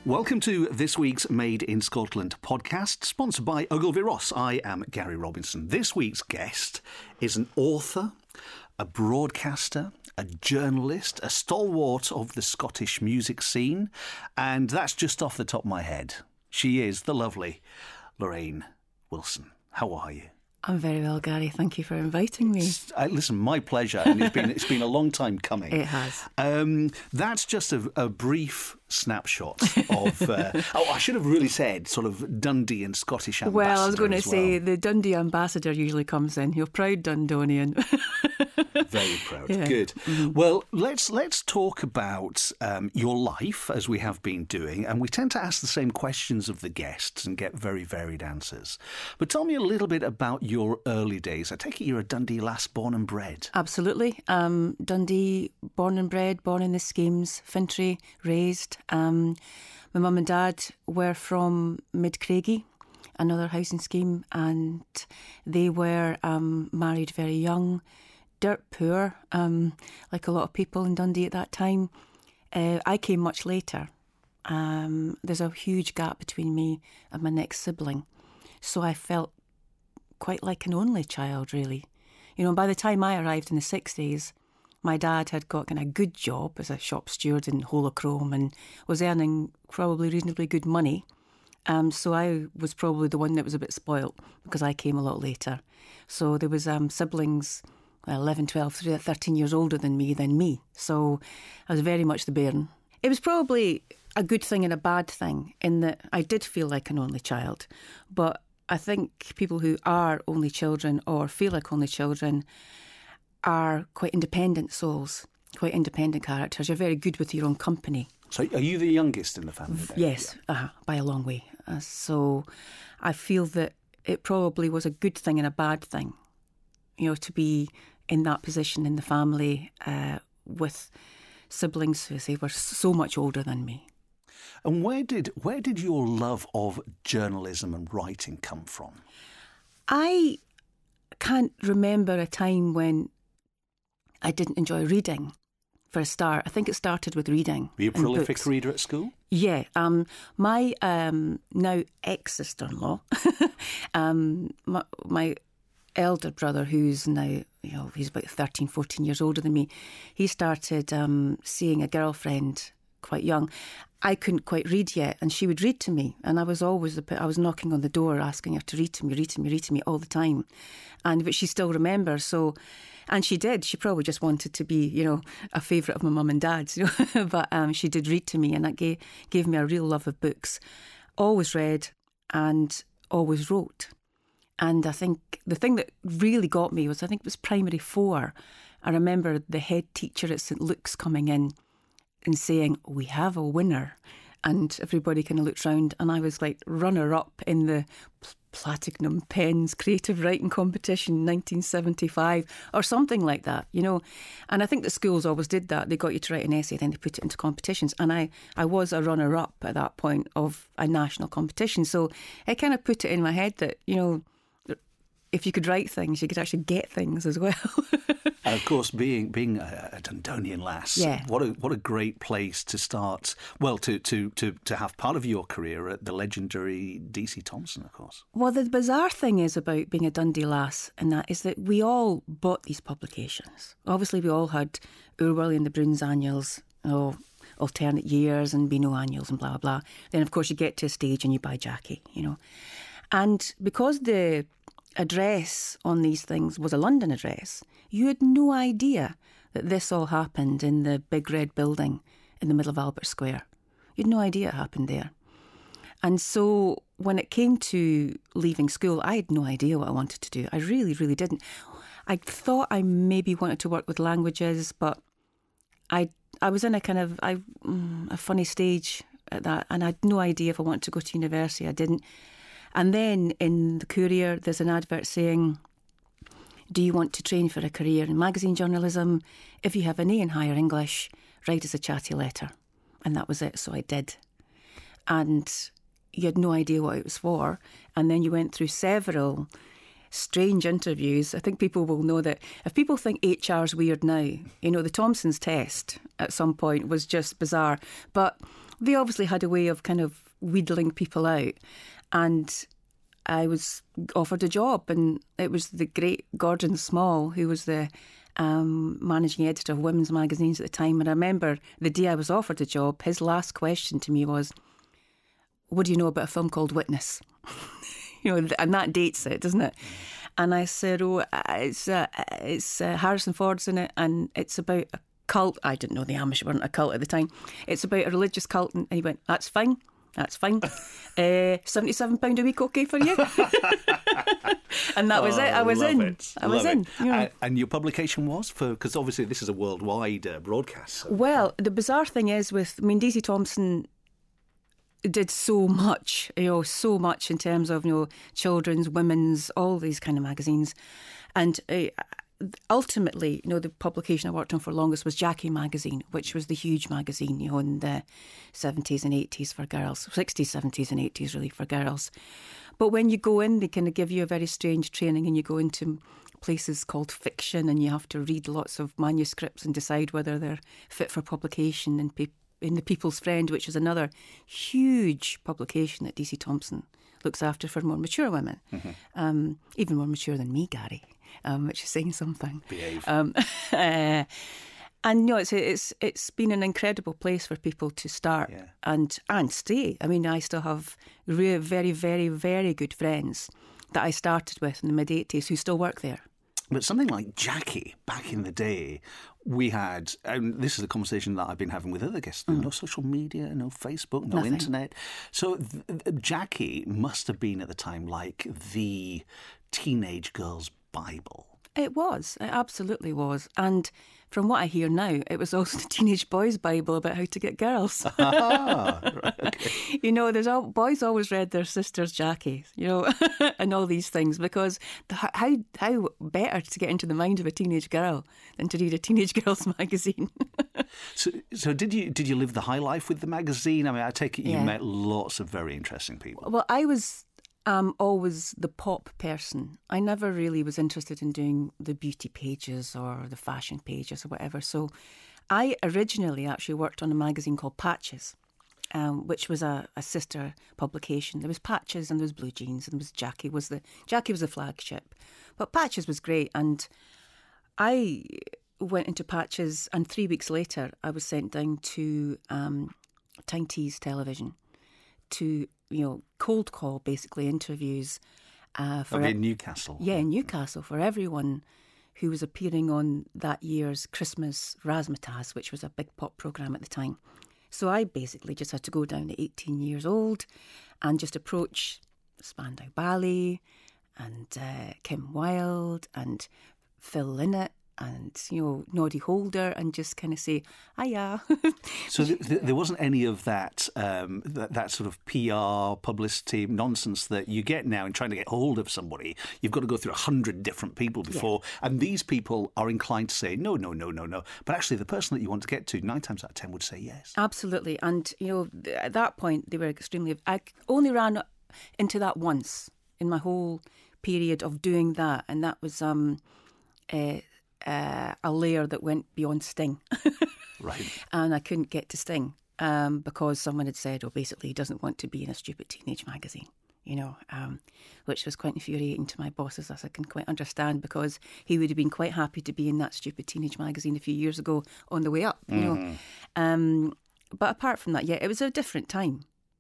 Welcome to this week's Made in Scotland podcast, sponsored by Ogilvy Ross. I am Gary Robinson. This week's guest is an author, a broadcaster, a journalist, a stalwart of the Scottish music scene, and that's just off the top of my head. She is the lovely Lorraine Wilson. How are you? I'm very well, Gary. Thank you for inviting me. Listen, my pleasure, and it's been a long time coming. It has. That's just a brief snapshot of. I should have really said sort of Dundee and Scottish ambassador. Well, I was going to say the Dundee ambassador usually comes in. You're proud Dundonian. Very proud. Yeah. Good. Mm-hmm. Well, let's talk about your life, as we have been doing, and we tend to ask the same questions of the guests and get very varied answers. But tell me a little bit about your early days. I take it you're a Dundee lass, born and bred. Absolutely. Dundee, born and bred, born in the schemes, Fintry, raised. My mum and dad were from Mid-Craigie, another housing scheme, and they were married very young, dirt poor, like a lot of people in Dundee at that time. I came much later. There's a huge gap between me and my next sibling, so I felt quite like an only child, really. You know, by the time I arrived in the 60s, my dad had got a good job as a shop steward in Holochrome and was earning probably reasonably good money. So I was probably the one that was a bit spoilt because I came a lot later. So there was siblings 11, 12, 13 years older than me. So I was very much the bairn. It was probably a good thing and a bad thing in that I did feel like an only child. But I think people who are only children or feel like only children are quite independent souls, quite independent characters. You're very good with your own company. So are you the youngest in the family then? Yes, by a long way. So I feel that it probably was a good thing and a bad thing, you know, to be in that position in the family with siblings who, say, were so much older than me. And where did your love of journalism and writing come from? I can't remember a time when I didn't enjoy reading. For a start, I think it started with reading. Were you a prolific reader at school? Yeah. My now ex-sister-in-law, my elder brother, who's now, he's about 13, 14 years older than me, he started seeing a girlfriend quite young. I couldn't quite read yet, and she would read to me, and I was always I was knocking on the door asking her to read to me all the time, but she still remembers. So, and she did. She probably just wanted to be, a favourite of my mum and dad's, but she did read to me, and that gave me a real love of books. Always read and always wrote. And I think the thing that really got me was, I think it was primary 4. I remember the head teacher at St Luke's coming in and saying, "We have a winner." And everybody kind of looked round, and I was like runner-up in the Platinum Pens Creative Writing Competition 1975 or something like that, And I think the schools always did that. They got you to write an essay, then they put it into competitions. And I was a runner-up at that point of a national competition. So it kind of put it in my head that, if you could write things, you could actually get things as well. And of course, being a Dundonian lass, yeah. What a great place to start. Well, to have part of your career at the legendary DC Thomson, of course. Well, the bizarre thing is about being a Dundee lass, and that is that we all bought these publications. Obviously, we all had Urwillie and the Bruins annuals, alternate years and Beano annuals and blah blah blah. Then, of course, you get to a stage and you buy Jackie, And because the address on these things was a London address, you had no idea that this all happened in the big red building in the middle of Albert Square. You had no idea it happened there. And so when it came to leaving school, I had no idea what I wanted to do. I really, really didn't. I thought I maybe wanted to work with languages, but I was in a kind of a funny stage at that, and I had no idea if I wanted to go to university. I didn't. And then in the Courier, there's an advert saying, "Do you want to train for a career in magazine journalism? If you have an A in higher English, write us a chatty letter." And that was it. So I did. And you had no idea what it was for. And then you went through several strange interviews. I think people will know that if people think HR's weird now, the Thomson's test at some point was just bizarre. But they obviously had a way of kind of wheedling people out, and I was offered a job, and it was the great Gordon Small, who was the managing editor of women's magazines at the time. And I remember the day I was offered a job, his last question to me was, "What do you know about a film called Witness?" And that dates it, doesn't it? And I said, "Oh, it's Harrison Ford's in it, and it's about a cult." I didn't know the Amish weren't a cult at the time. "It's about a religious cult." And he went, "That's fine. That's fine. £77 a week, okay for you?" And that was it. I was in. I was in. And your publication was because obviously this is a worldwide broadcast. So. Well, the bizarre thing is DC Thomson did so much, so much in terms of, children's, women's, all these kind of magazines. And ultimately, the publication I worked on for longest was Jackie magazine, which was the huge magazine, in the 70s and 80s for girls, 60s, 70s and 80s really for girls. But when you go in, they kind of give you a very strange training, and you go into places called fiction, and you have to read lots of manuscripts and decide whether they're fit for publication in the People's Friend, which is another huge publication that DC Thomson looks after for more mature women, even more mature than me, Gary, which is saying something. Behave. And it's been an incredible place for people to start and stay. I mean, I still have very, very, very good friends that I started with in the mid-80s who still work there. But something like Jackie, back in the day, we had, and this is a conversation that I've been having with other guests, no social media, no Facebook, no Nothing. internet. So Jackie must have been at the time like the teenage girl's Bible. It was. It absolutely was. And from what I hear now, it was also the teenage boys' Bible about how to get girls. Right, okay. Boys always read their sister's Jackie, and all these things, because how better to get into the mind of a teenage girl than to read a teenage girl's magazine. So did you live the high life with the magazine? I mean, I take it you met lots of very interesting people. Well, I was always the pop person. I never really was interested in doing the beauty pages or the fashion pages or whatever. So I originally actually worked on a magazine called Patches, which was a sister publication. There was Patches and there was Blue Jeans, and there was Jackie was the flagship. But Patches was great, and I went into Patches, and 3 weeks later I was sent down to Tyne Tees Television to cold call, basically, interviews. In Newcastle. Yeah, in Newcastle, for everyone who was appearing on that year's Christmas Razzmatazz, which was a big pop programme at the time. So I basically just had to go down to 18 years old and just approach Spandau Ballet and Kim Wilde and Phil Lynott and, Noddy Holder, and just kind of say, hiya. So there wasn't any of that that sort of PR, publicity nonsense that you get now in trying to get hold of somebody. You've got to go through 100 different people before, and these people are inclined to say, no. But actually, the person that you want to get to, 9 times out of 10 would say yes. Absolutely. And, at that point, they were extremely... I only ran into that once in my whole period of doing that, and that was... a layer that went beyond Sting. Right. And I couldn't get to Sting because someone had said, basically he doesn't want to be in a stupid teenage magazine, which was quite infuriating to my bosses, as I can quite understand, because he would have been quite happy to be in that stupid teenage magazine a few years ago on the way up, But apart from that, it was a different time.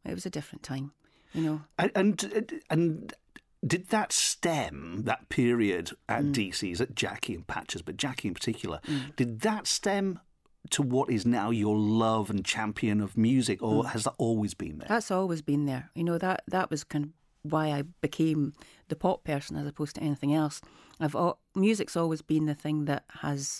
And did that stem, that period at DC's, at Jackie and Patches, but Jackie in particular, did that stem to what is now your love and champion of music, or has that always been there? That's always been there. That was kind of why I became the pop person as opposed to anything else. Music's always been the thing that has...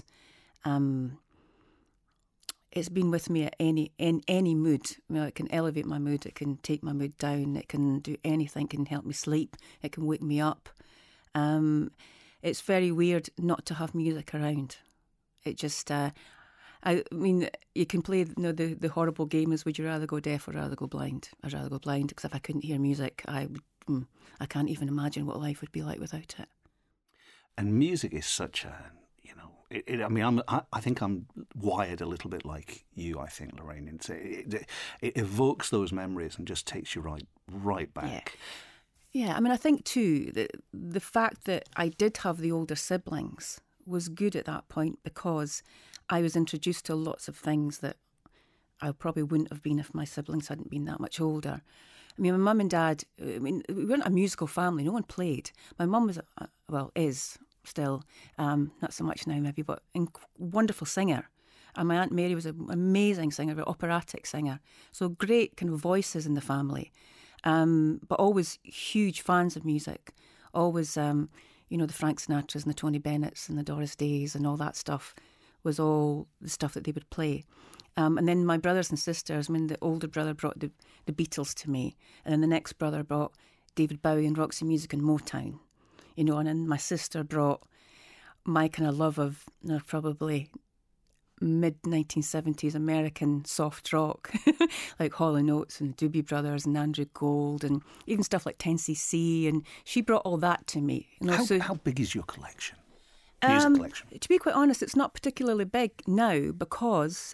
it's been with me in any mood. It can elevate my mood, it can take my mood down, it can do anything, it can help me sleep, it can wake me up. It's very weird not to have music around. It just, you can play the horrible game is, would you rather go deaf or rather go blind? I'd rather go blind, because if I couldn't hear music, I can't even imagine what life would be like without it. And music is such a... I think I'm wired a little bit like you, I think, Lorraine. It evokes those memories and just takes you right back. Yeah, I mean, I think too that the fact that I did have the older siblings was good at that point, because I was introduced to lots of things that I probably wouldn't have been if my siblings hadn't been that much older. I mean, my mum and dad, we weren't a musical family. No one played. My mum was, is still, not so much now maybe, but a wonderful singer. And my Aunt Mary was an amazing singer, an operatic singer. So great kind of voices in the family. But always huge fans of music. Always, the Frank Sinatras and the Tony Bennetts and the Doris Days and all that stuff was all the stuff that they would play. And then my brothers and sisters, I mean, the older brother brought the Beatles to me. And then the next brother brought David Bowie and Roxy Music and Motown. And then my sister brought my kind of love of probably mid-1970s American soft rock, like Hall & Oates and the Doobie Brothers and Andrew Gold, and even stuff like 10cc, and she brought all that to me. How big is your collection? Music collection? To be quite honest, it's not particularly big now, because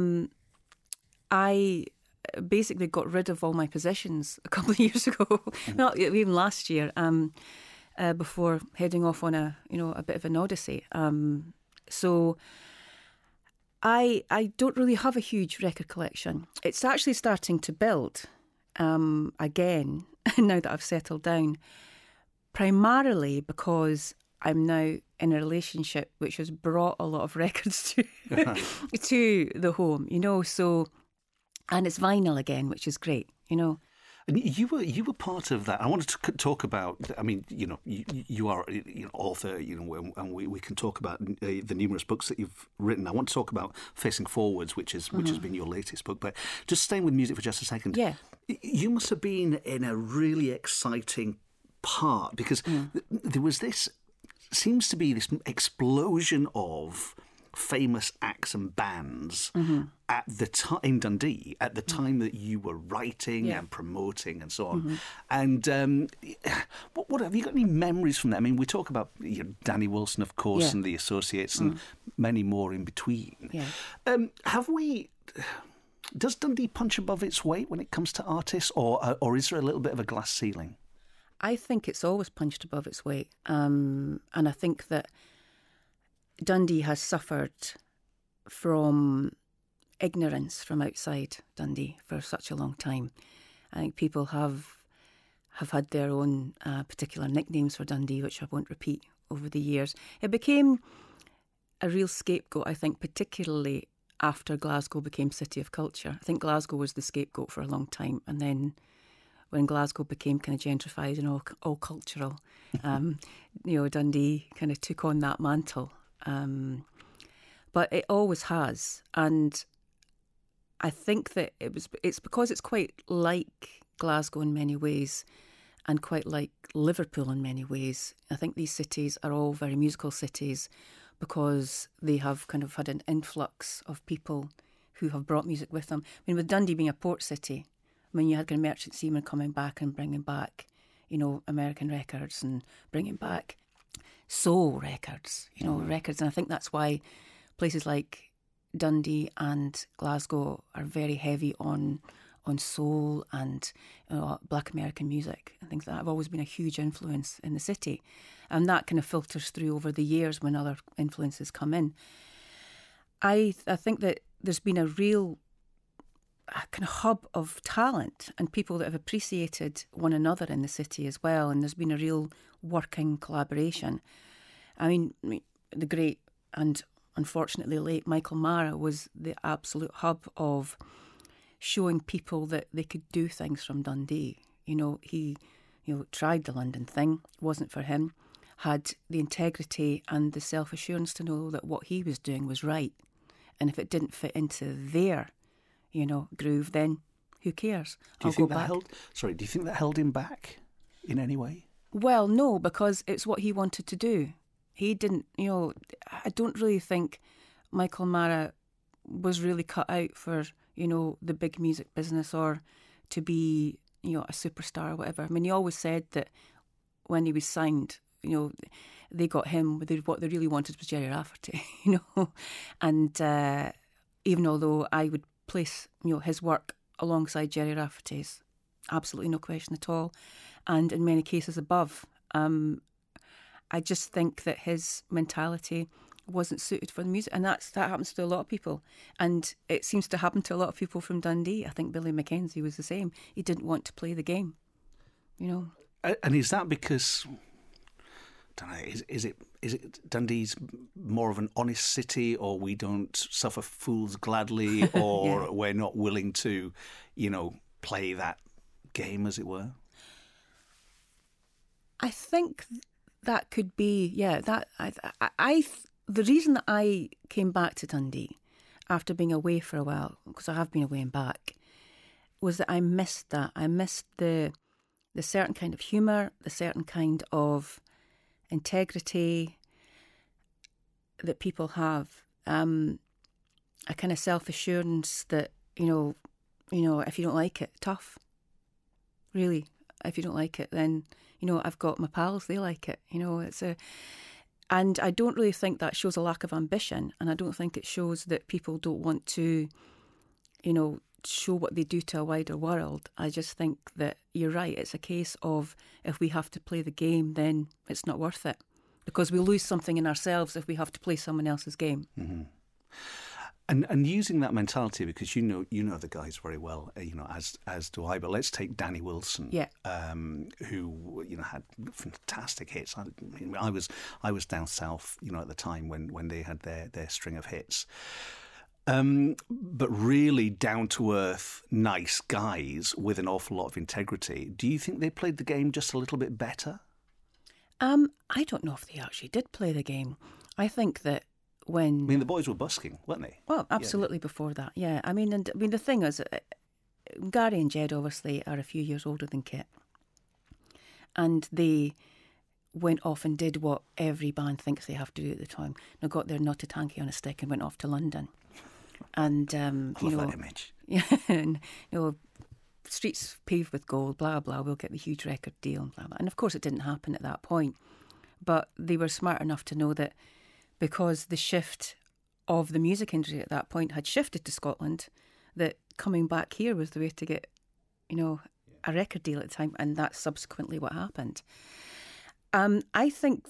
I basically got rid of all my possessions a couple of years ago, not even last year, before heading off on a bit of an odyssey. So I don't really have a huge record collection. It's actually starting to build again now that I've settled down, primarily because I'm now in a relationship which has brought a lot of records to the home, So, and it's vinyl again, which is great, And you were part of that. I wanted to talk about. I mean, you are an author. And we can talk about the numerous books that you've written. I want to talk about Facing Forwards, which has been your latest book. But just staying with music for just a second. Yeah, you must have been in a really exciting part, because there was this. Seems to be this explosion of famous acts and bands at the time in Dundee at the time that you were writing and promoting and so on. And what have you got any memories from that? I mean, we talk about Danny Wilson, of course, and the Associates, and many more in between. Does Dundee punch above its weight when it comes to artists, or is there a little bit of a glass ceiling? I think it's always punched above its weight, and I think that Dundee has suffered from ignorance from outside Dundee for such a long time. I think people have had their own particular nicknames for Dundee, which I won't repeat over the years. It became a real scapegoat, I think, particularly after Glasgow became City of Culture. I think Glasgow was the scapegoat for a long time, and then when Glasgow became kind of gentrified and all cultural, Dundee kind of took on that mantle. But it always has, and I think that it's because it's quite like Glasgow in many ways, and quite like Liverpool in many ways. I think these cities are all very musical cities because they have kind of had an influx of people who have brought music with them. I mean, with Dundee being a port city, I mean, you had kind of merchant seamen coming back and bringing back, American records and bringing back soul records, records. And I think that's why places like Dundee and Glasgow are very heavy on soul and black American music and things like that. Have always been a huge influence in the city. And that kind of filters through over the years when other influences come in. I think that there's been a real kind of hub of talent and people that have appreciated one another in the city as well, and there's been a real working collaboration. I mean, the great and unfortunately late Michael Mara was the absolute hub of showing people that they could do things from Dundee. He tried the London thing, wasn't for him, had the integrity and the self-assurance to know that what he was doing was right, and if it didn't fit into their groove, then who cares? Do you think that held him back in any way? Well, no, because it's what he wanted to do. He didn't, I don't really think Michael Mara was really cut out for, the big music business or to be, a superstar or whatever. I mean, he always said that when he was signed, they got him. What they really wanted was Gerry Rafferty, and even although I would place his work alongside Gerry Rafferty's, absolutely no question at all, and in many cases above. I just think that his mentality wasn't suited for the music, and that happens to a lot of people, and it seems to happen to a lot of people from Dundee. I think Billy Mackenzie was the same. He didn't want to play the game, And is that because, I don't know, is it Dundee's more of an honest city, or we don't suffer fools gladly, or we're not willing to, play that game, as it were? I think that could be, the reason that I came back to Dundee after being away for a while, because I have been away and back, was that I missed that. I missed the certain kind of humour, the certain kind of integrity that people have, a kind of self-assurance that, if you don't like it, tough. Really, if you don't like it, then, I've got my pals, they like it. And I don't really think that shows a lack of ambition, and I don't think it shows that people don't want to, show what they do to a wider world. I just think that you're right. It's a case of, if we have to play the game, then it's not worth it, because we lose something in ourselves if we have to play someone else's game. Mm-hmm. And using that mentality, because you know the guys very well, as do I. But let's take Danny Wilson, who had fantastic hits. I was down south, at the time when they had their string of hits. But really down to earth, nice guys with an awful lot of integrity. Do you think they played the game just a little bit better? I don't know if they actually did play the game. I think that. The boys were busking, weren't they? Well, absolutely. Before that, yeah. The thing is, Gary and Jed obviously are a few years older than Kit, and they went off and did what every band thinks they have to do at the time. They got their Naughty Tanky on a stick and went off to London, and I love that image. Yeah, and streets paved with gold, blah blah. We'll get the huge record deal, and blah blah. And of course, it didn't happen at that point, but they were smart enough to know that. Because the shift of the music industry at that point had shifted to Scotland, that coming back here was the way to get, a record deal at the time, and that's subsequently what happened. I think,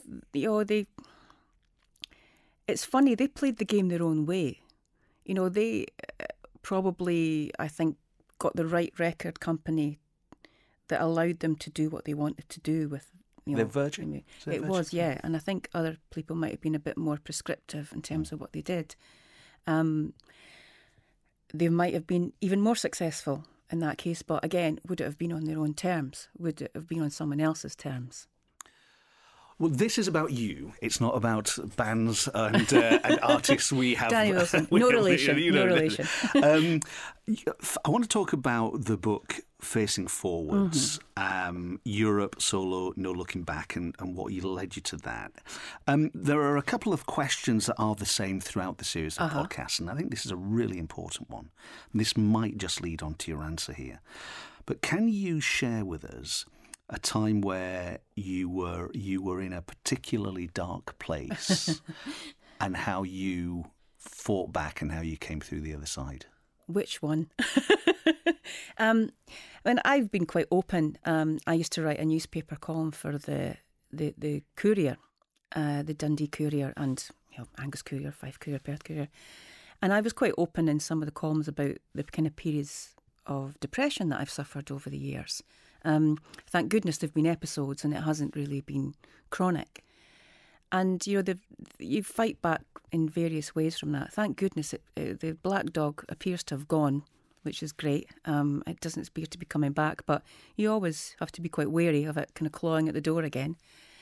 it's funny, they played the game their own way. They probably, I think, got the right record company that allowed them to do what they wanted to do with They're Virgin? It was, yeah. And I think other people might have been a bit more prescriptive in terms of what they did. They might have been even more successful in that case, but again, would it have been on their own terms? Would it have been on someone else's terms? Well, this is about you. It's not about bands and artists we have. Danny Wilson, no relation. No relation. I want to talk about the book Facing Forwards, Europe, Solo, No Looking Back, and what led you to that. There are a couple of questions that are the same throughout the series of podcasts, and I think this is a really important one. And this might just lead on to your answer here. But can you share with us a time where you were in a particularly dark place and how you fought back and how you came through the other side? Which one? I've been quite open. I used to write a newspaper column for the Courier, the Dundee Courier, and Angus Courier, Fife Courier, Perth Courier, and I was quite open in some of the columns about the kind of periods of depression that I've suffered over the years. Thank goodness there've been episodes, and it hasn't really been chronic. And you fight back in various ways from that. Thank goodness the black dog appears to have gone, which is great. It doesn't appear to be coming back, but you always have to be quite wary of it kind of clawing at the door again.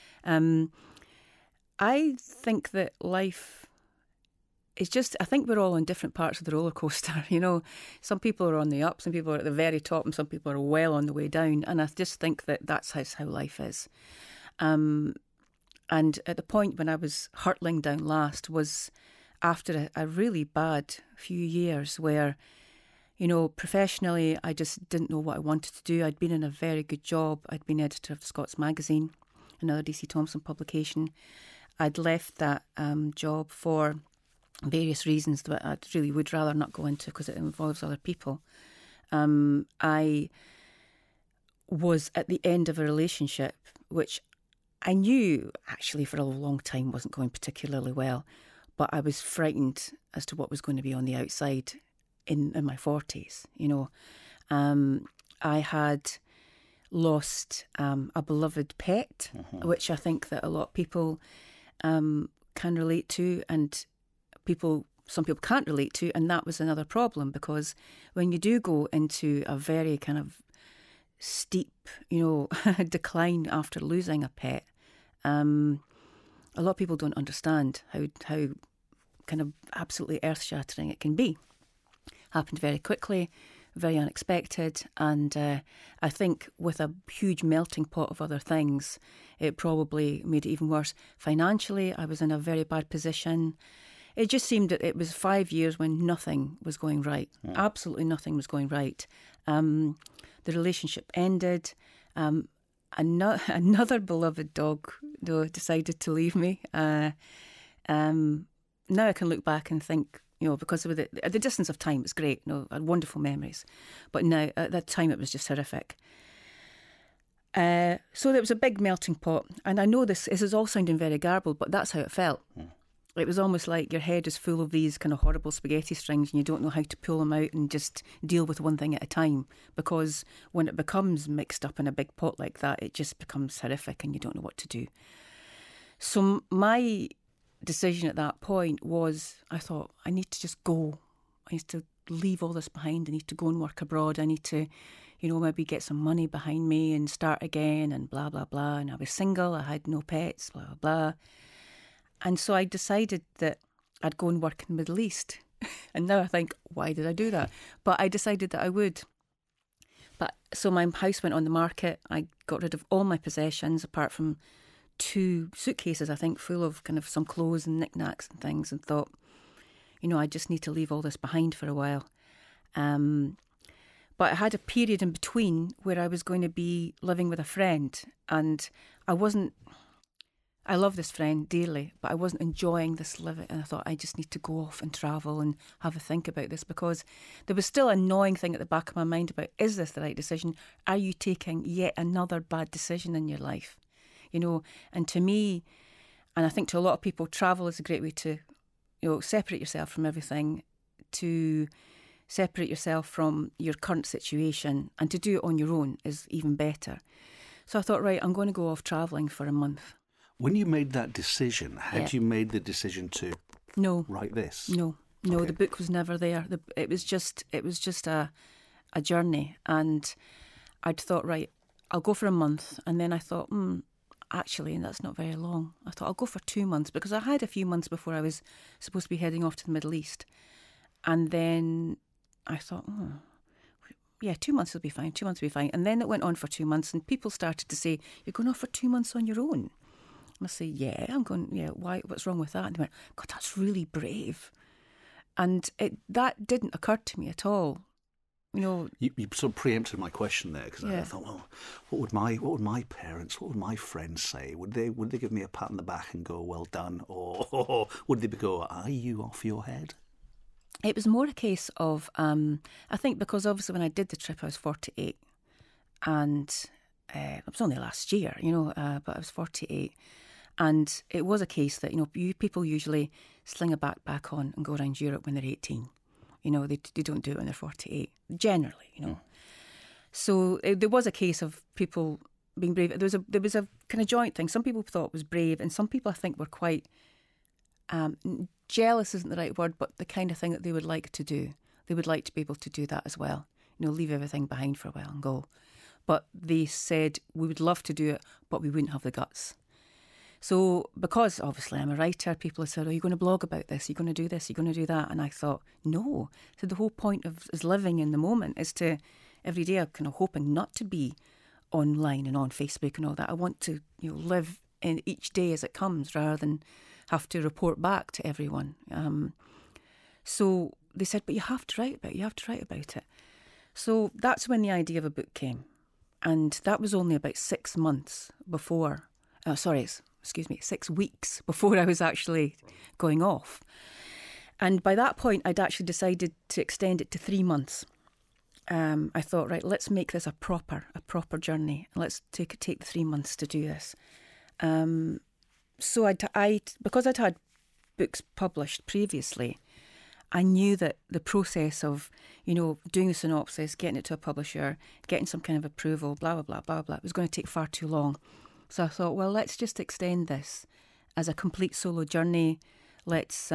I think that life is just, I think we're all on different parts of the roller coaster. Some people are on the up, some people are at the very top, and some people are well on the way down. And I just think that that's how life is. And at the point when I was hurtling down last was after a really bad few years where, professionally, I just didn't know what I wanted to do. I'd been in a very good job. I'd been editor of Scots Magazine. another DC Thomson publication. I'd left that job for various reasons that I really would rather not go into because it involves other people. I was at the end of a relationship which I knew actually for a long time wasn't going particularly well, but I was frightened as to what was going to be on the outside in my 40s, you know. I had lost a beloved pet, which I think that a lot of people can relate to, and some people can't relate to, and that was another problem, because when you do go into a very kind of steep, you know, decline after losing a pet, a lot of people don't understand how kind of absolutely earth-shattering it can be. Happened very quickly, very unexpected, and I think with a huge melting pot of other things, it probably made it even worse. Financially, I was in a very bad position. It just seemed that it was 5 years when nothing was going right. Yeah. Absolutely nothing was going right. The relationship ended. Another beloved dog, though, decided to leave me. Now I can look back and think, you know, because of the distance of time, it's great. You know, I had wonderful memories. But now, at that time, it was just horrific. So there was a big melting pot. And I know this is all sounding very garbled, but that's how it felt. Yeah. It was almost like your head is full of these kind of horrible spaghetti strings and you don't know how to pull them out and just deal with one thing at a time. Because when it becomes mixed up in a big pot like that, it just becomes horrific and you don't know what to do. So my decision at that point was, I thought, I need to just go. I need to leave all this behind. I need to go and work abroad. I need to, you know, maybe get some money behind me and start again and blah, blah, blah. And I was single. I had no pets, blah, blah, blah. And so I decided that I'd go and work in the Middle East. And now I think, why did I do that? But I decided that I would. But so my house went on the market. I got rid of all my possessions apart from 2 suitcases, I think, full of kind of some clothes and knickknacks and things, and thought, you know, I just need to leave all this behind for a while. But I had a period in between where I was going to be living with a friend, and I love this friend dearly, but I wasn't enjoying this living, and I thought I just need to go off and travel and have a think about this, because there was still a gnawing thing at the back of my mind about, is this the right decision? Are you taking yet another bad decision in your life? You know, and to me, and I think to a lot of people, travel is a great way to, you know, separate yourself from everything, to separate yourself from your current situation, and to do it on your own is even better. So I thought, right, I'm going to go off travelling for a month. When you made that decision, had you made the decision to write this? No, okay. The book was never there. It was just a journey, and I'd thought, right, I'll go for a month, and then I thought, actually, that's not very long. I thought I'll go for 2 months, because I had a few months before I was supposed to be heading off to the Middle East. And then I thought, 2 months will be fine, 2 months will be fine. And then it went on for 2 months, and people started to say, you're going off for 2 months on your own? I say, yeah, I'm going, why? What's wrong with that? And they went, God, that's really brave. And that didn't occur to me at all. You know, you sort of preempted my question there, because I thought, well, what would my parents, what would my friends say? Would they give me a pat on the back and go, well done, or would they go, are you off your head? It was more a case of, I think, because obviously when I did the trip, I was 48, and it was only last year, you know, but I was 48, and it was a case that, you know, people usually sling a backpack on and go around Europe when they're 18. You know, they don't do it when they're 48, generally, you know. So there was a case of people being brave. There was a kind of joint thing. Some people thought it was brave, and some people, I think, were quite jealous isn't the right word, but the kind of thing that they would like to do. They would like to be able to do that as well. You know, leave everything behind for a while and go. But they said, we would love to do it, but we wouldn't have the guts. So, because obviously I'm a writer, people have said, are you going to blog about this? Are you going to do this? Are you going to do that? And I thought, no. So the whole point of is living in the moment is to, every day I'm kind of hoping not to be online and on Facebook and all that. I want to, you know, live in each day as it comes rather than have to report back to everyone. So they said, but you have to write about it. You have to write about it. So that's when the idea of a book came. And that was only about 6 months before 6 weeks before I was actually going off. And by that point, I'd actually decided to extend it to 3 months. I thought, right, let's make this a proper journey. Let's take the 3 months to do this. So because I'd had books published previously, I knew that the process of, doing the synopsis, getting it to a publisher, getting some kind of approval, blah, blah, blah, blah, blah, was going to take far too long. So I thought, well, let's just extend this as a complete solo journey. Let's,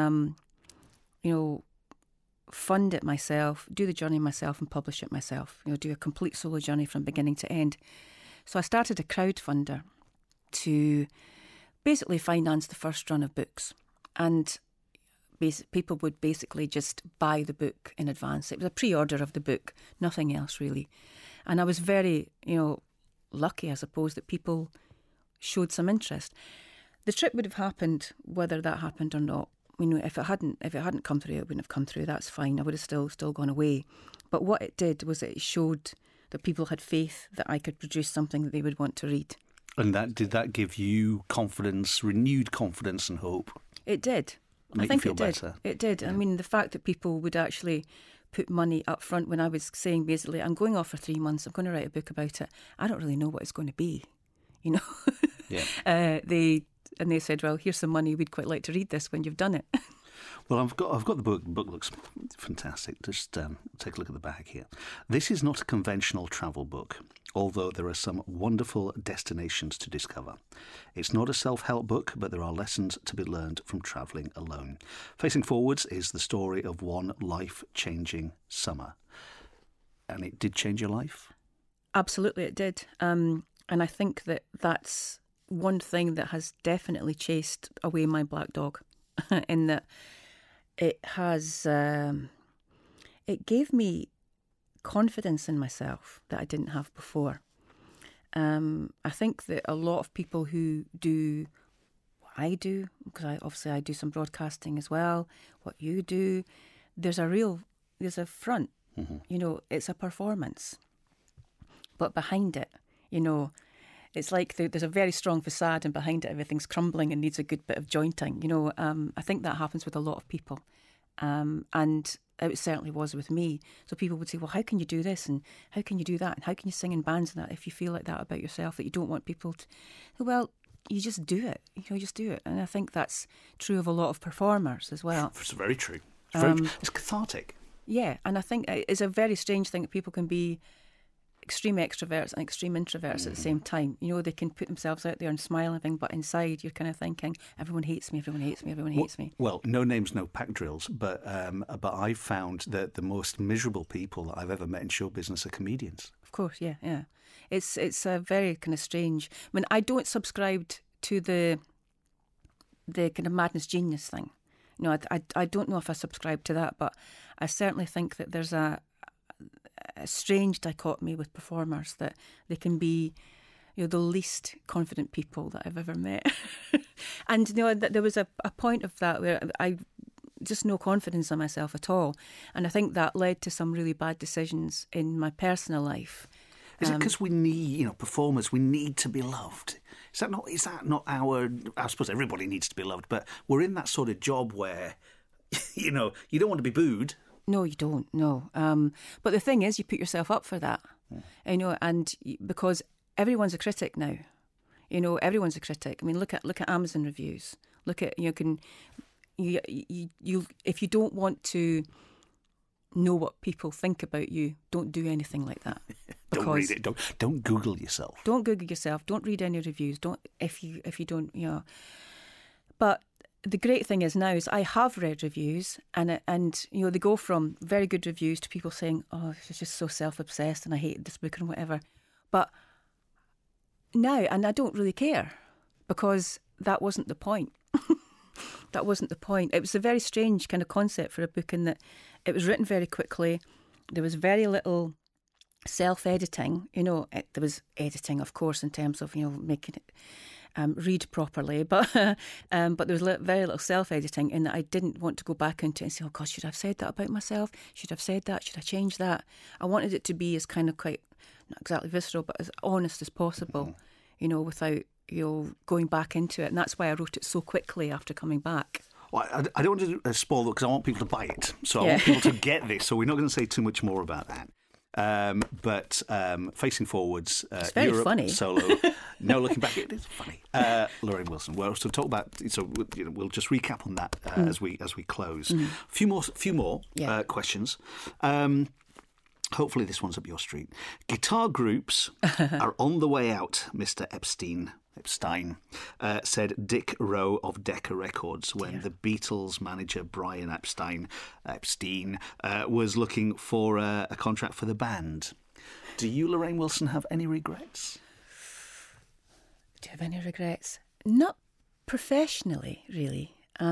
fund it myself, do the journey myself and publish it myself. Do a complete solo journey from beginning to end. So I started a crowdfunder to basically finance the first run of books. And people would basically just buy the book in advance. It was a pre-order of the book, nothing else really. And I was very, lucky, I suppose, that people showed some interest. The trip would have happened whether that happened or not. If it hadn't come through, it wouldn't have come through. That's fine. I would have still gone away. But what it did was it showed that people had faith that I could produce something that they would want to read. And did that give you confidence, renewed confidence and hope? It did. Make you feel better? It did. Yeah. I mean, the fact that people would actually put money up front when I was saying basically, I'm going off for 3 months, I'm going to write a book about it. I don't really know what it's going to be, Yeah. They said, well, here's some money, we'd quite like to read this when you've done it. Well, I've got the book. The book looks fantastic. Just take a look at the back here. This is not a conventional travel book, although there are some wonderful destinations to discover. It's not a self-help book, but there are lessons to be learned from travelling alone. Facing Forwards is the story of one life-changing summer. And it did change your life? Absolutely, it did. And I think that's one thing that has definitely chased away my black dog, in that it has, it gave me confidence in myself that I didn't have before. I think that a lot of people who do what I do, because I do some broadcasting as well, what you do, there's a front, it's a performance. But behind it, it's like there's a very strong facade and behind it everything's crumbling and needs a good bit of jointing. I think that happens with a lot of people. And it certainly was with me. So people would say, well, how can you do this and how can you do that and how can you sing in bands and that if you feel like that about yourself, that you don't want people to... Well, you just do it. You just do it. And I think that's true of a lot of performers as well. It's very true. It's cathartic. Yeah, and I think it's a very strange thing that people can be extreme extroverts and extreme introverts at the same time. They can put themselves out there and smile and everything, but inside you're kind of thinking, everyone hates me, everyone hates me, everyone hates me. Well, no names, no pack drills, but I've found that the most miserable people that I've ever met in show business are comedians. Of course, yeah. It's a very kind of strange... I mean, I don't subscribe to the kind of madness genius thing. I don't know if I subscribe to that, but I certainly think that there's a strange dichotomy with performers, that they can be the least confident people that I've ever met. And there was a point of that where I just no confidence in myself at all, and I think that led to some really bad decisions in my personal life. Is it because we need, performers, we need to be loved? Is that not our... I suppose everybody needs to be loved, but we're in that sort of job where, you don't want to be booed. No, you don't, no. But the thing is, you put yourself up for that, and because everyone's a critic now. Everyone's a critic. I mean, look at Amazon reviews. Look at, you if you don't want to know what people think about you, don't do anything like that. Don't read it. Don't Google yourself. Don't Google yourself. Don't read any reviews. If you don't, But the great thing is now is I have read reviews and they go from very good reviews to people saying, oh, it's just so self-obsessed and I hate this book and whatever. But now, and I don't really care, because that wasn't the point. That wasn't the point. It was a very strange kind of concept for a book in that it was written very quickly. There was very little self-editing. There was editing, of course, in terms of, making it read properly, but there was very little self-editing in that I didn't want to go back into it and say, oh gosh, should I have said that about myself? Should I have said that? Should I change that? I wanted it to be as kind of quite, not exactly visceral, but as honest as possible, without going back into it. And that's why I wrote it so quickly after coming back. Well, I don't want to spoil it because I want people to buy it. So I want people to get this. So we're not going to say too much more about that. But Facing Forwards, it's very Europe funny. Solo, no looking back. It is funny. Lorraine Wilson. Well, to talk about, so we'll just recap on that as we close. A few more questions. Hopefully this one's up your street. Guitar groups are on the way out, Mr. Epstein, said Dick Rowe of Decca Records when the Beatles manager Brian Epstein was looking for a contract for the band. Do you, Lorraine Wilson, have any regrets? Do you have any regrets? Not professionally, really.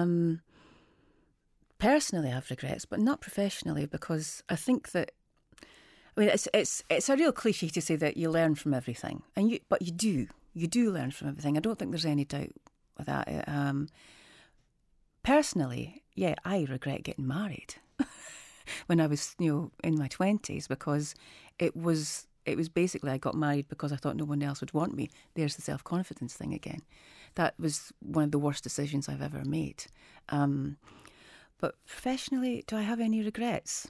Personally, I have regrets, but not professionally, because I think that, I mean, it's a real cliche to say that you learn from everything, but you do learn from everything. I don't think there's any doubt with that. Personally, I regret getting married when I was, in my 20s, because it was basically I got married because I thought no one else would want me. There's the self-confidence thing again. That was one of the worst decisions I've ever made. But professionally, do I have any regrets?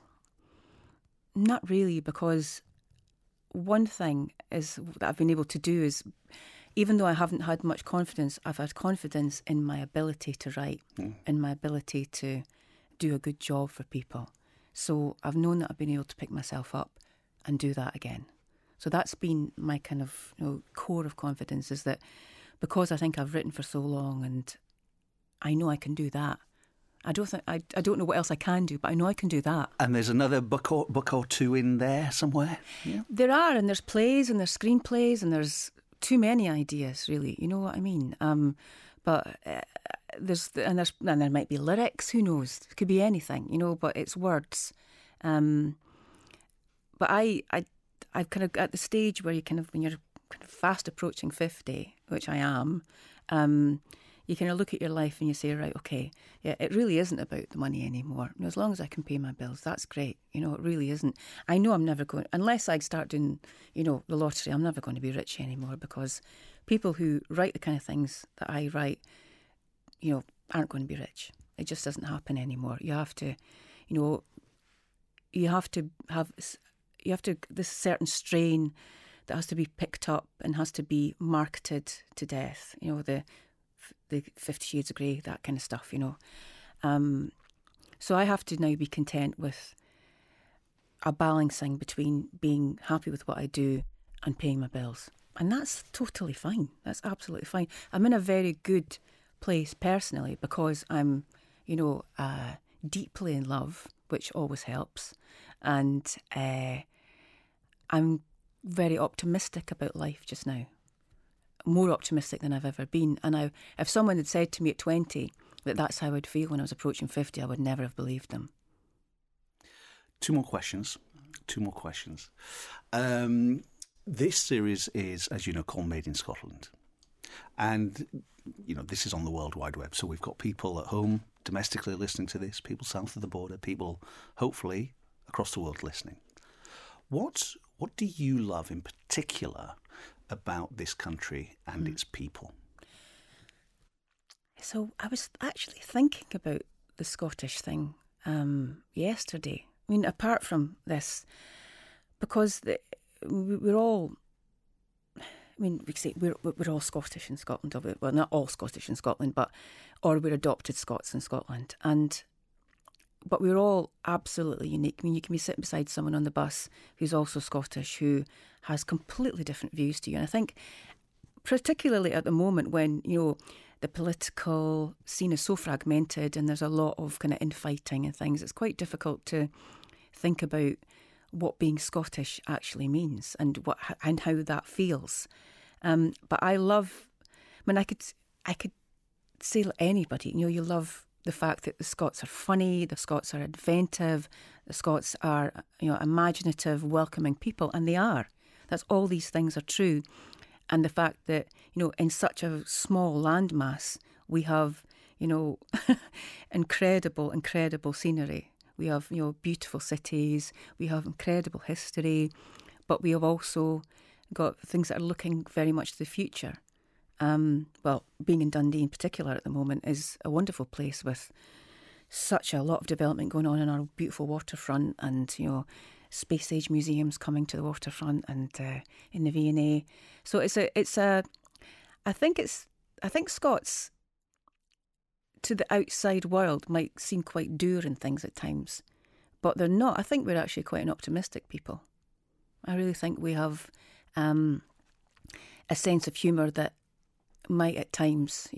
Not really, because one thing is that I've been able to do is, even though I haven't had much confidence, I've had confidence in my ability to write, in my ability to do a good job for people. So I've known that I've been able to pick myself up and do that again. So that's been my kind of core of confidence, is that because I think I've written for so long and I know I can do that. I don't know what else I can do, but I know I can do that. And there's another book or two in there somewhere? Yeah. There are, and there's plays and there's screenplays and there's too many ideas, really. You know what I mean? But there might be lyrics. Who knows? It could be anything, But it's words. But I've kind of at the stage where when you're kind of fast approaching 50, which I am. You kind of look at your life and you say, right, okay, it really isn't about the money anymore. As long as I can pay my bills, that's great. It really isn't. I know I'm never going, unless I start doing, the lottery, I'm never going to be rich anymore, because people who write the kind of things that I write, aren't going to be rich. It just doesn't happen anymore. You have to, have this certain strain that has to be picked up and has to be marketed to death. The 50 Shades of Grey, that kind of stuff, So I have to now be content with a balancing between being happy with what I do and paying my bills. And that's totally fine. That's absolutely fine. I'm in a very good place personally because I'm, deeply in love, which always helps. And I'm very optimistic about life just now. More optimistic than I've ever been. And if someone had said to me at 20 that that's how I'd feel when I was approaching 50, I would never have believed them. Two more questions. This series is, as you know, called Made in Scotland. And, this is on the World Wide Web. So we've got people at home domestically listening to this, people south of the border, people hopefully across the world listening. What do you love in particular about this country and its people? So I was actually thinking about the Scottish thing yesterday. I mean, apart from this, because we're all, we say we're all Scottish in Scotland. Well, not all Scottish in Scotland, or we're adopted Scots in Scotland. But we're all absolutely unique. I mean, you can be sitting beside someone on the bus who's also Scottish, who has completely different views to you. And I think, particularly at the moment when, the political scene is so fragmented and there's a lot of kind of infighting and things, it's quite difficult to think about what being Scottish actually means and how that feels. But I could say to anybody, you love the fact that the Scots are funny, the Scots are inventive, the Scots are, imaginative, welcoming people, and they are. That's all these things are true. And the fact that, in such a small landmass, we have, incredible scenery. We have, beautiful cities, we have incredible history, but we have also got things that are looking very much to the future. well, being in Dundee in particular at the moment is a wonderful place with such a lot of development going on in our beautiful waterfront, and space age museums coming to the waterfront and in the V&A. So I think Scots to the outside world might seem quite dour in things at times, but they're not. I think we're actually quite an optimistic people. I really think we have a sense of humour that might at times,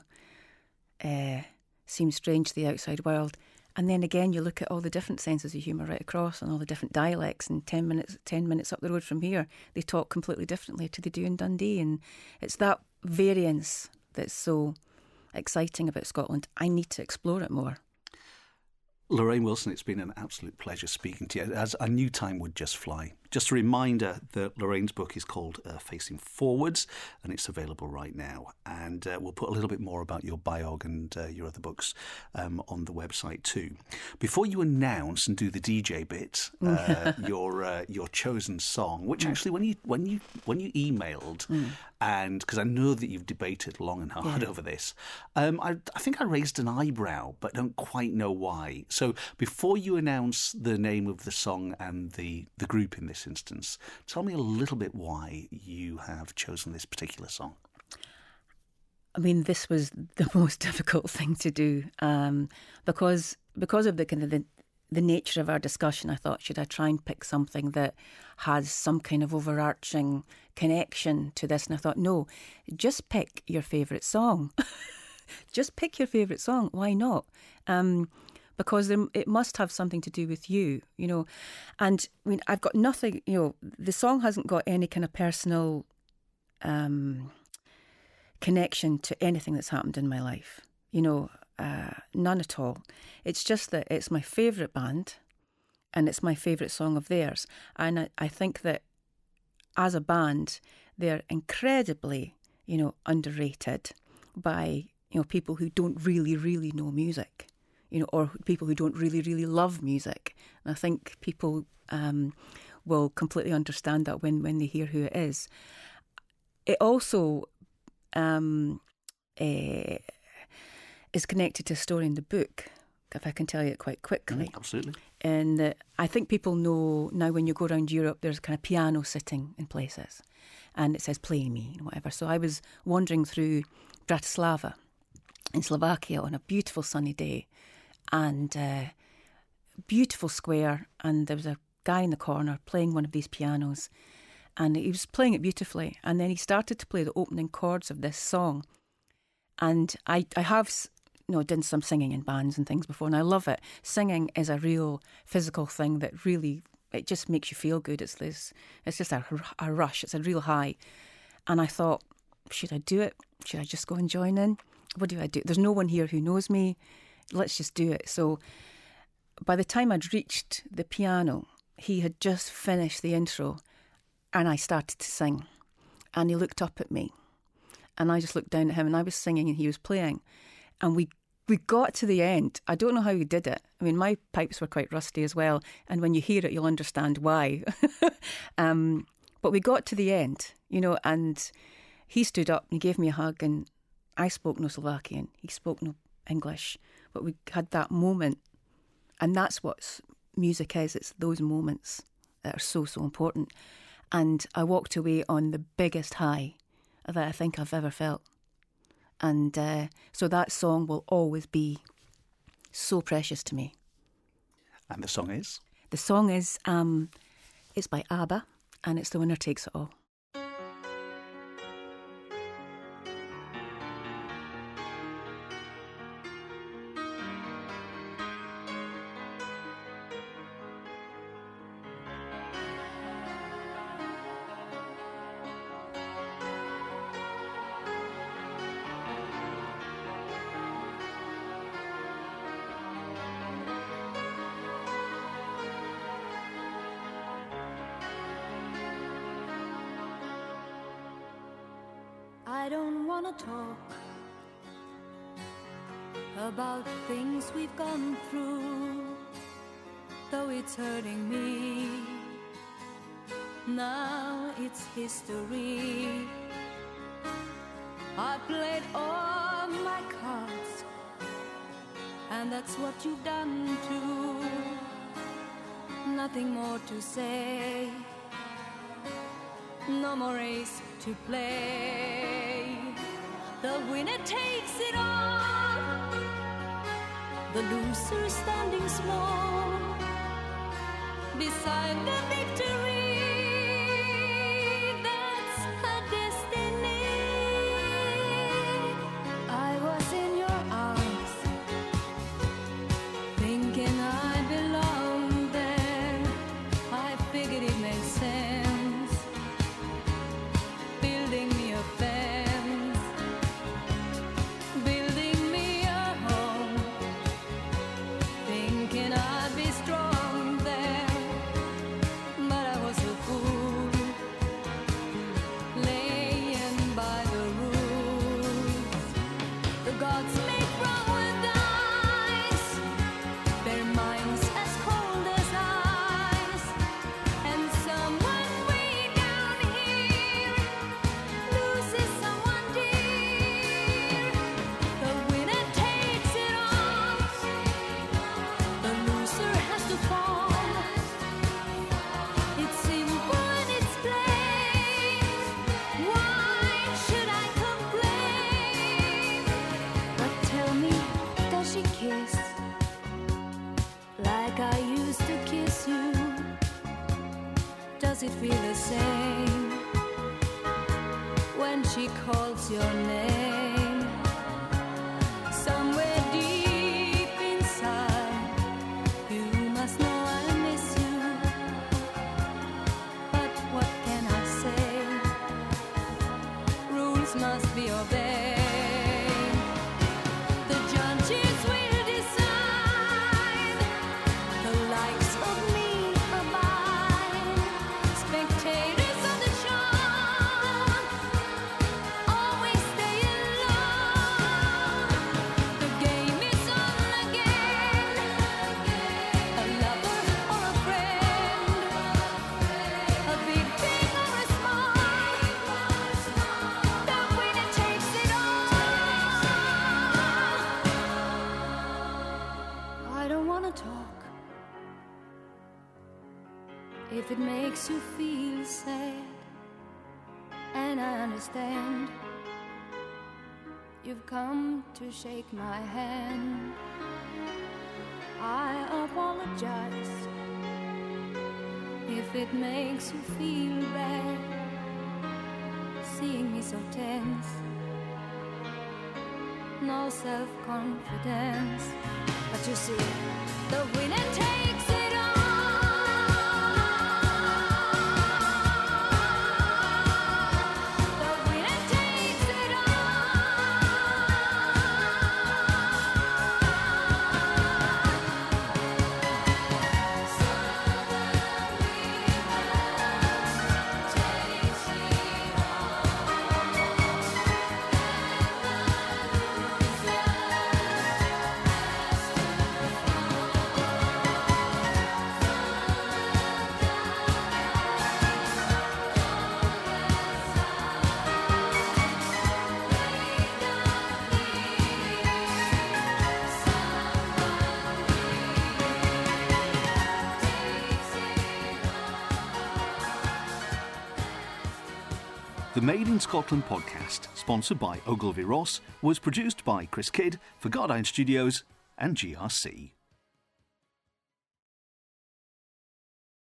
seem strange to the outside world. And then again, you look at all the different senses of humour right across and all the different dialects, and 10 minutes up the road from here, they talk completely differently to they do in Dundee. And it's that variance that's so exciting about Scotland. I need to explore it more. Lorraine Wilson, it's been an absolute pleasure speaking to you, as I knew time would just fly. Just a reminder that Lorraine's book is called Facing Forwards, and it's available right now. And we'll put a little bit more about your biog and your other books on the website too. Before you announce and do the DJ bit, your chosen song, which actually when you emailed, and because I know that you've debated long and hard over this, I think I raised an eyebrow, but don't quite know why. So before you announce the name of the song and the group in this instance, tell me a little bit why you have chosen this particular song. I mean, this was the most difficult thing to do because of the kind of the nature of our discussion. I thought, should I try and pick something that has some kind of overarching connection to this? And I thought, no, just pick your favourite song. Just pick your favourite song. Why not? Because it must have something to do with you, And I mean, I've got nothing, the song hasn't got any kind of personal connection to anything that's happened in my life, none at all. It's just that it's my favourite band and it's my favourite song of theirs. And I think that as a band, they're incredibly, underrated by, people who don't really, really know music. Or people who don't really, really love music. And I think people will completely understand that when they hear who it is. It also is connected to a story in the book, if I can tell you it quite quickly. Absolutely. And I think people know now when you go around Europe, there's a kind of piano sitting in places. And it says, play me, and whatever. So I was wandering through Bratislava in Slovakia on a beautiful sunny day, and beautiful square, and there was a guy in the corner playing one of these pianos, and he was playing it beautifully, and then he started to play the opening chords of this song. And I have done some singing in bands and things before, and I love it. Singing is a real physical thing that really, it just makes you feel good. It's just a rush, it's a real high. And I thought, should I do it? Should I just go and join in? What do I do? There's no one here who knows me. Let's just do it. So by the time I'd reached the piano, he had just finished the intro and I started to sing. And he looked up at me and I just looked down at him, and I was singing and he was playing. And we got to the end. I don't know how we did it. I mean, my pipes were quite rusty as well. And when you hear it, you'll understand why. But we got to the end, and he stood up and he gave me a hug, and I spoke no Slovakian. He spoke no English. But we had that moment, and that's what music is. It's those moments that are so, so important. And I walked away on the biggest high that I think I've ever felt. And so that song will always be so precious to me. And the song is? The song is, it's by ABBA, and it's The Winner Takes It All. I don't wanna talk about things we've gone through, though it's hurting me. Now it's history. I played all my cards, and that's what you've done too. Nothing more to say, no more race to play. The winner takes it all, the loser standing small beside the victory. That's her destiny. I was in your arms, thinking I belonged there. I figured it made sense, building me a fence, building me a home, thinking I'd be strong there. But I was a fool, laying by the rules. The gods make wrong with eyes, their minds as cold as ice. And someone way down here loses someone dear. The winner takes it all, the loser has to fall. It's simple and it's plain. Why should I complain? But tell me, does she kiss like I used to kiss you? Does it feel the same when she calls your name? Somewhere deep inside, you must know I miss you. But what can I say? Rules must be obeyed. The judges will decide, the likes of me abide. Spectators of the show always stay alone. The game is on again, a lover or a friend, a big thing or a small, the winner takes it all. I don't wanna talk if it makes you feel sad, and I understand. You've come to shake my hand. I apologize if it makes you feel bad, seeing me so tense, no self-confidence. But you see, the winner takes it all. The winner takes it The Made in Scotland podcast, sponsored by Ogilvy Ross, was produced by Chris Kidd for Guardian Studios and GRC.